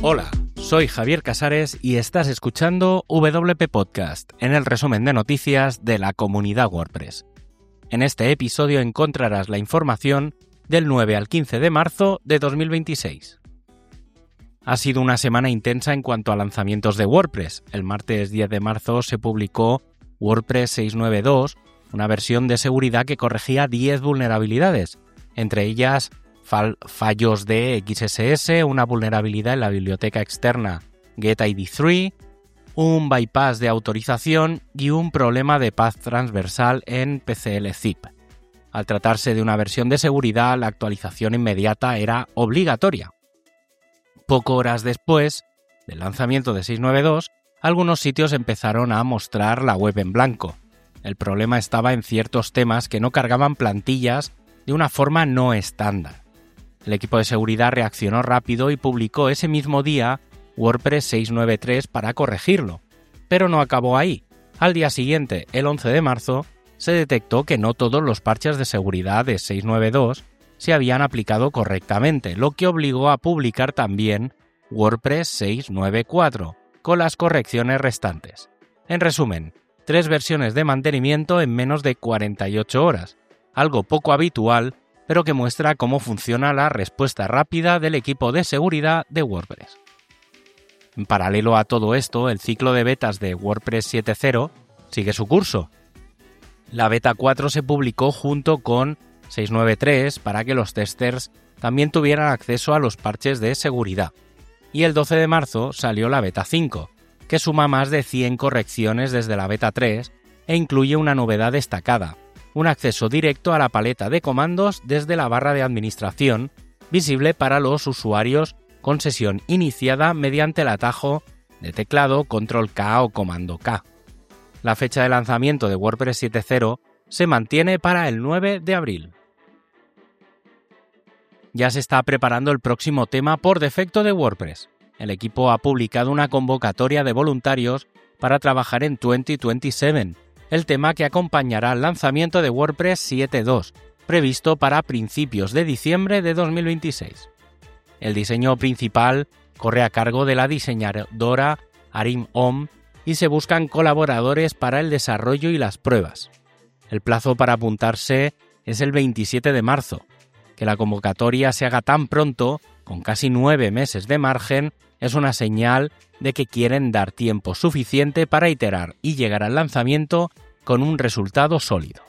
Hola, soy Javier Casares y estás escuchando WP Podcast, en el resumen de noticias de la comunidad WordPress. En este episodio encontrarás la información del 9 al 15 de marzo de 2026. Ha sido una semana intensa en cuanto a lanzamientos de WordPress. El martes 10 de marzo se publicó WordPress 6.9.2, una versión de seguridad que corregía 10 vulnerabilidades, entre ellas fallos de XSS, una vulnerabilidad en la biblioteca externa GetID3, un bypass de autorización y un problema de path transversal en PCL-Zip. Al tratarse de una versión de seguridad, la actualización inmediata era obligatoria. Pocas horas después del lanzamiento de 6.9.2, algunos sitios empezaron a mostrar la web en blanco. El problema estaba en ciertos temas que no cargaban plantillas de una forma no estándar. El equipo de seguridad reaccionó rápido y publicó ese mismo día WordPress 6.9.3 para corregirlo. Pero no acabó ahí. Al día siguiente, el 11 de marzo, se detectó que no todos los parches de seguridad de 6.9.2 se habían aplicado correctamente, lo que obligó a publicar también WordPress 6.9.4, con las correcciones restantes. En resumen, 3 versiones de mantenimiento en menos de 48 horas, algo poco habitual, pero que muestra cómo funciona la respuesta rápida del equipo de seguridad de WordPress. En paralelo a todo esto, el ciclo de betas de WordPress 7.0 sigue su curso. La beta 4 se publicó junto con 6.9.3 para que los testers también tuvieran acceso a los parches de seguridad. Y el 12 de marzo salió la beta 5, que suma más de 100 correcciones desde la beta 3 e incluye una novedad destacada: un acceso directo a la paleta de comandos desde la barra de administración, visible para los usuarios con sesión iniciada mediante el atajo de teclado Control-K o Comando-K. La fecha de lanzamiento de WordPress 7.0 se mantiene para el 9 de abril. Ya se está preparando el próximo tema por defecto de WordPress. El equipo ha publicado una convocatoria de voluntarios para trabajar en 2027, el tema que acompañará al lanzamiento de WordPress 7.2, previsto para principios de diciembre de 2026. El diseño principal corre a cargo de la diseñadora Arim Om y se buscan colaboradores para el desarrollo y las pruebas. El plazo para apuntarse es el 27 de marzo. Que la convocatoria se haga tan pronto, con casi 9 meses de margen, es una señal de que quieren dar tiempo suficiente para iterar y llegar al lanzamiento con un resultado sólido.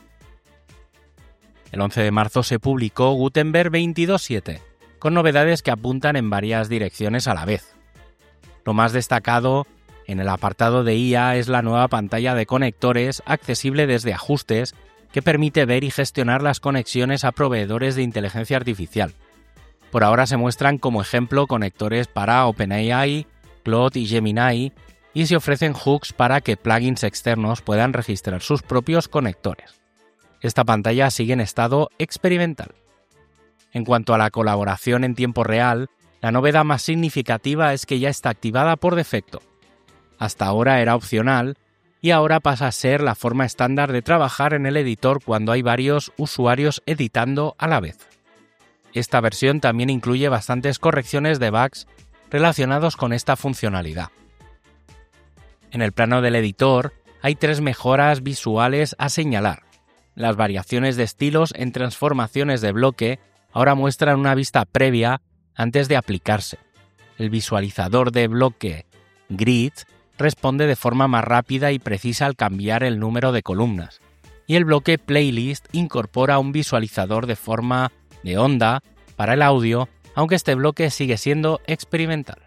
El 11 de marzo se publicó Gutenberg 22.7, con novedades que apuntan en varias direcciones a la vez. Lo más destacado en el apartado de IA es la nueva pantalla de conectores accesible desde Ajustes, que permite ver y gestionar las conexiones a proveedores de inteligencia artificial. Por ahora se muestran como ejemplo conectores para OpenAI, Claude y Gemini, y se ofrecen hooks para que plugins externos puedan registrar sus propios conectores. Esta pantalla sigue en estado experimental. En cuanto a la colaboración en tiempo real, la novedad más significativa es que ya está activada por defecto. Hasta ahora era opcional, y ahora pasa a ser la forma estándar de trabajar en el editor cuando hay varios usuarios editando a la vez. Esta versión también incluye bastantes correcciones de bugs relacionados con esta funcionalidad. En el plano del editor hay 3 mejoras visuales a señalar. Las variaciones de estilos en transformaciones de bloque ahora muestran una vista previa antes de aplicarse. El visualizador de bloque Grid responde de forma más rápida y precisa al cambiar el número de columnas. Y el bloque Playlist incorpora un visualizador de forma de onda para el audio, aunque este bloque sigue siendo experimental.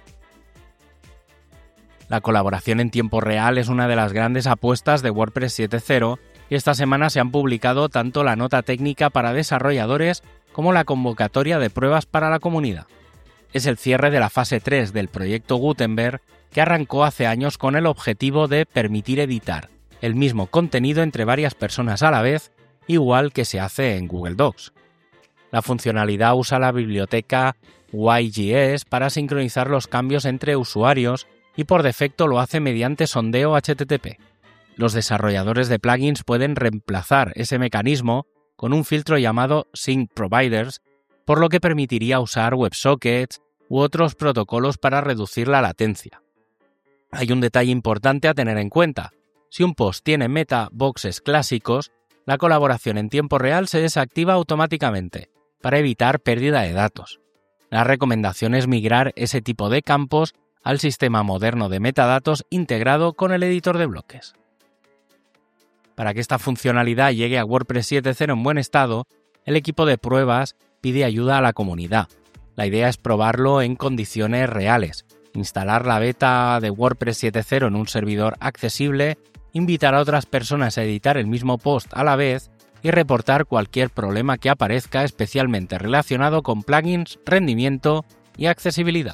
La colaboración en tiempo real es una de las grandes apuestas de WordPress 7.0 y esta semana se han publicado tanto la nota técnica para desarrolladores como la convocatoria de pruebas para la comunidad. Es el cierre de la fase 3 del proyecto Gutenberg, que arrancó hace años con el objetivo de permitir editar el mismo contenido entre varias personas a la vez, igual que se hace en Google Docs. La funcionalidad usa la biblioteca YJS para sincronizar los cambios entre usuarios y por defecto lo hace mediante sondeo HTTP. Los desarrolladores de plugins pueden reemplazar ese mecanismo con un filtro llamado Sync Providers, por lo que permitiría usar WebSockets, u otros protocolos para reducir la latencia. Hay un detalle importante a tener en cuenta. Si un post tiene metaboxes clásicos, la colaboración en tiempo real se desactiva automáticamente, para evitar pérdida de datos. La recomendación es migrar ese tipo de campos al sistema moderno de metadatos integrado con el editor de bloques. Para que esta funcionalidad llegue a WordPress 7.0 en buen estado, el equipo de pruebas pide ayuda a la comunidad. La idea es probarlo en condiciones reales, instalar la beta de WordPress 7.0 en un servidor accesible, invitar a otras personas a editar el mismo post a la vez y reportar cualquier problema que aparezca, especialmente relacionado con plugins, rendimiento y accesibilidad.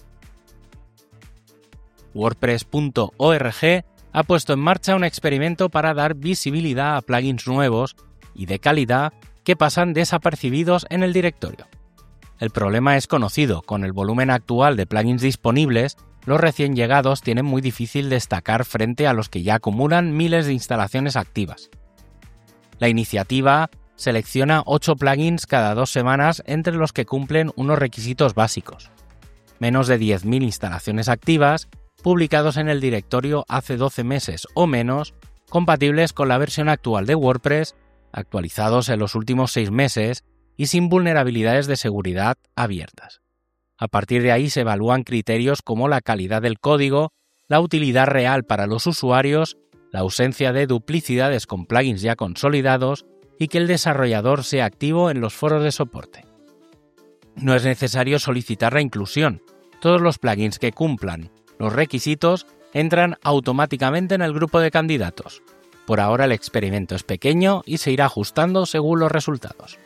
WordPress.org ha puesto en marcha un experimento para dar visibilidad a plugins nuevos y de calidad que pasan desapercibidos en el directorio. El problema es conocido. Con el volumen actual de plugins disponibles, los recién llegados tienen muy difícil destacar frente a los que ya acumulan miles de instalaciones activas. La iniciativa selecciona 8 plugins cada 2 semanas entre los que cumplen unos requisitos básicos. Menos de 10.000 instalaciones activas, publicados en el directorio hace 12 meses o menos, compatibles con la versión actual de WordPress, actualizados en los últimos 6 meses y sin vulnerabilidades de seguridad abiertas. A partir de ahí se evalúan criterios como la calidad del código, la utilidad real para los usuarios, la ausencia de duplicidades con plugins ya consolidados y que el desarrollador sea activo en los foros de soporte. No es necesario solicitar la inclusión. Todos los plugins que cumplan los requisitos entran automáticamente en el grupo de candidatos. Por ahora el experimento es pequeño y se irá ajustando según los resultados.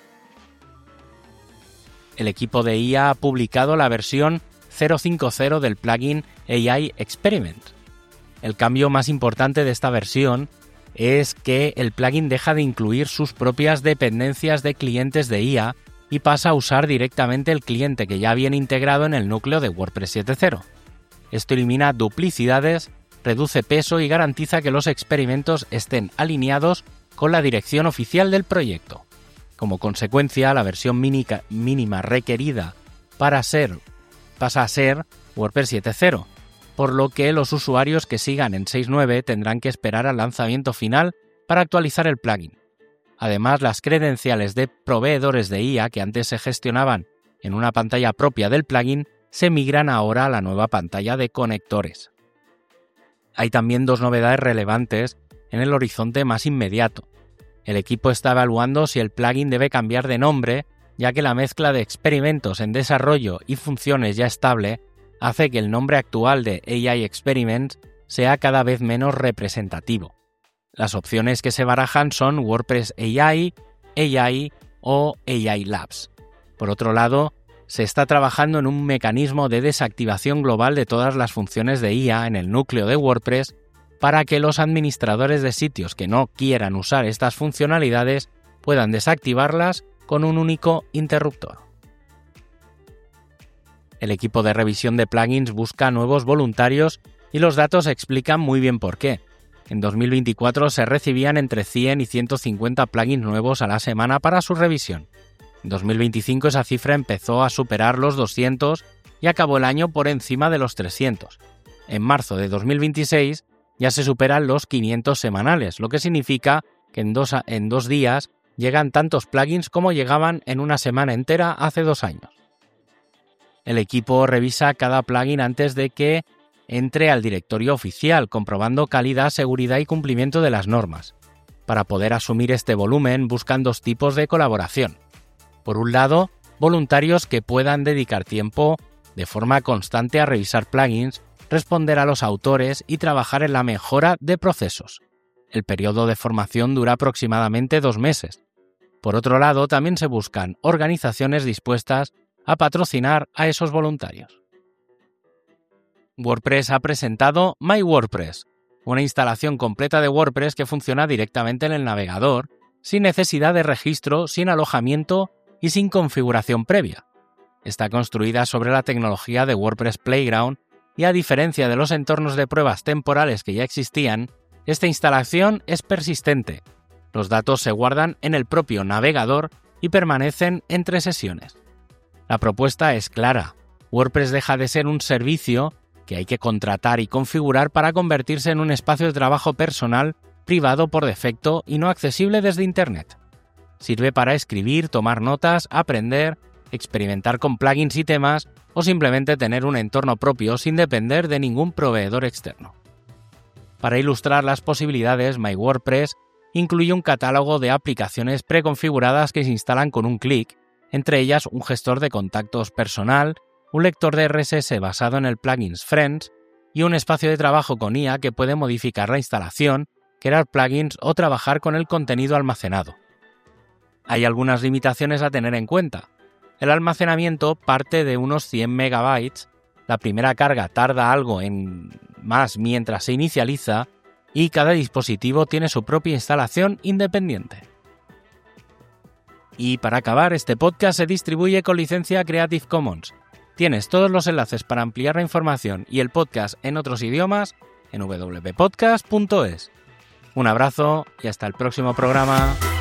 El equipo de IA ha publicado la versión 0.5.0 del plugin AI Experiment. El cambio más importante de esta versión es que el plugin deja de incluir sus propias dependencias de clientes de IA y pasa a usar directamente el cliente que ya viene integrado en el núcleo de WordPress 7.0. Esto elimina duplicidades, reduce peso y garantiza que los experimentos estén alineados con la dirección oficial del proyecto. Como consecuencia, la versión mínima requerida pasa a ser WordPress 7.0, por lo que los usuarios que sigan en 6.9 tendrán que esperar al lanzamiento final para actualizar el plugin. Además, las credenciales de proveedores de IA que antes se gestionaban en una pantalla propia del plugin se migran ahora a la nueva pantalla de conectores. Hay también 2 novedades relevantes en el horizonte más inmediato. El equipo está evaluando si el plugin debe cambiar de nombre, ya que la mezcla de experimentos en desarrollo y funciones ya estable hace que el nombre actual de AI Experiment sea cada vez menos representativo. Las opciones que se barajan son WordPress AI, AI o AI Labs. Por otro lado, se está trabajando en un mecanismo de desactivación global de todas las funciones de IA en el núcleo de WordPress para que los administradores de sitios que no quieran usar estas funcionalidades puedan desactivarlas con un único interruptor. El equipo de revisión de plugins busca nuevos voluntarios y los datos explican muy bien por qué. En 2024 se recibían entre 100 y 150 plugins nuevos a la semana para su revisión. En 2025 esa cifra empezó a superar los 200 y acabó el año por encima de los 300. En marzo de 2026 ya se superan los 500 semanales, lo que significa que en dos días llegan tantos plugins como llegaban en una semana entera hace 2 años. El equipo revisa cada plugin antes de que entre al directorio oficial, comprobando calidad, seguridad y cumplimiento de las normas. Para poder asumir este volumen buscan 2 tipos de colaboración. Por un lado, voluntarios que puedan dedicar tiempo de forma constante a revisar plugins, responder a los autores y trabajar en la mejora de procesos. El periodo de formación dura aproximadamente 2 meses. Por otro lado, también se buscan organizaciones dispuestas a patrocinar a esos voluntarios. WordPress ha presentado My WordPress, una instalación completa de WordPress que funciona directamente en el navegador, sin necesidad de registro, sin alojamiento y sin configuración previa. Está construida sobre la tecnología de WordPress Playground y a diferencia de los entornos de pruebas temporales que ya existían, esta instalación es persistente. Los datos se guardan en el propio navegador y permanecen entre sesiones. La propuesta es clara. WordPress deja de ser un servicio que hay que contratar y configurar para convertirse en un espacio de trabajo personal, privado por defecto y no accesible desde Internet. Sirve para escribir, tomar notas, aprender, experimentar con plugins y temas o simplemente tener un entorno propio sin depender de ningún proveedor externo. Para ilustrar las posibilidades, MyWordPress incluye un catálogo de aplicaciones preconfiguradas que se instalan con un clic, entre ellas un gestor de contactos personal, un lector de RSS basado en el plugin Friends y un espacio de trabajo con IA que puede modificar la instalación, crear plugins o trabajar con el contenido almacenado. Hay algunas limitaciones a tener en cuenta. El almacenamiento parte de unos 100 MB, la primera carga tarda algo en más mientras se inicializa y cada dispositivo tiene su propia instalación independiente. Y para acabar, este podcast se distribuye con licencia Creative Commons. Tienes todos los enlaces para ampliar la información y el podcast en otros idiomas en www.podcast.es. Un abrazo y hasta el próximo programa.